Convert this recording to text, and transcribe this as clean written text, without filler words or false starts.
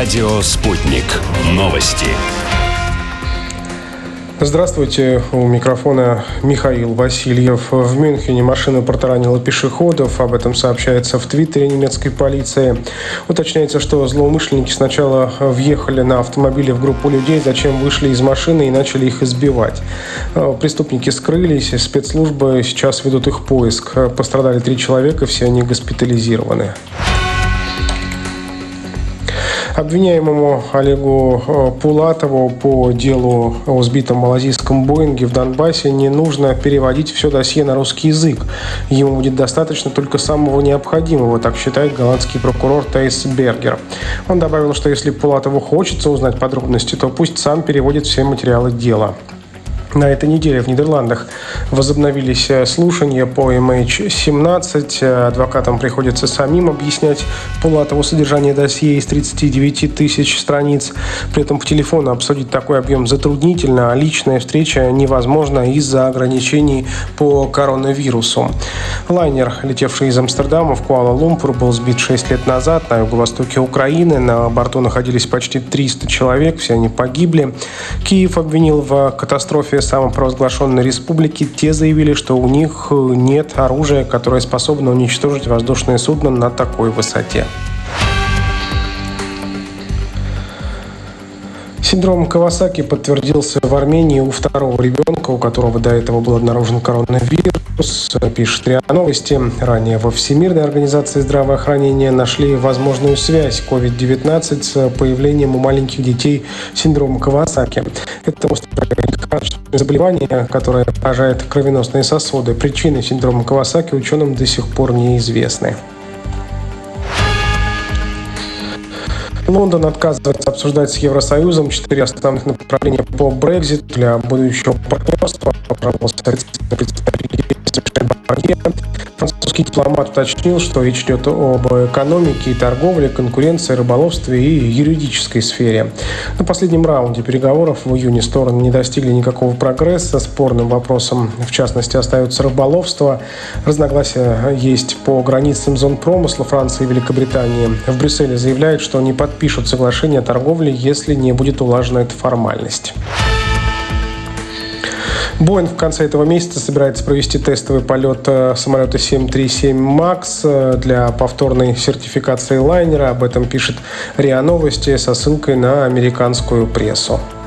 Радио «Спутник». Новости. Здравствуйте, у микрофона Михаил Васильев. В Мюнхене машина протаранила пешеходов. Об этом сообщается в Твиттере немецкой полиции. Уточняется, что злоумышленники сначала въехали на автомобиле в группу людей, затем вышли из машины и начали их избивать. Преступники скрылись, спецслужбы сейчас ведут их поиск. Пострадали 3 человека, все они госпитализированы. Обвиняемому Олегу Пулатову по делу о сбитом малазийском Боинге в Донбассе не нужно переводить все досье на русский язык. Ему будет достаточно только самого необходимого, так считает голландский прокурор Тейс Бергер. Он добавил, что если Пулатову хочется узнать подробности, то пусть сам переводит все материалы дела. На этой неделе в Нидерландах возобновились слушания по MH17. Адвокатам приходится самим объяснять Пулатову содержание досье из 39 тысяч страниц. При этом по телефону обсудить такой объем затруднительно, а личная встреча невозможна из-за ограничений по коронавирусу. Лайнер, летевший из Амстердама в Куала-Лумпур, был сбит 6 лет назад на юго-востоке Украины. На борту находились почти 300 человек, все они погибли. Киев обвинил в катастрофе самопровозглашенной республики. Те заявили, что у них нет оружия, которое способно уничтожить воздушное судно на такой высоте. Синдром Кавасаки подтвердился в Армении у 2-го ребенка, у которого до этого был обнаружен коронавирус, пишет РИА Новости. Ранее во Всемирной организации здравоохранения нашли возможную связь COVID-19 с появлением у маленьких детей синдрома Кавасаки. Это острое заболевание, которое поражает кровеносные сосуды. Причины синдрома Кавасаки ученым до сих пор неизвестны. Лондон отказывается обсуждать с Евросоюзом 4 основных направления по Брекситу для будущего партнерства. Французский дипломат уточнил, что речь идет об экономике и торговле, конкуренции, рыболовстве и юридической сфере. На последнем раунде переговоров в июне стороны не достигли никакого прогресса. Спорным вопросом, в частности, остается рыболовство. Разногласия есть по границам зон промысла Франции и Великобритании. В Брюсселе заявляют, что не подпишут соглашение о торговле, если не будет улажена эта формальность. Боинг в конце этого месяца собирается провести тестовый полет самолета 737 MAX для повторной сертификации лайнера. Об этом пишет РИА Новости со ссылкой на американскую прессу.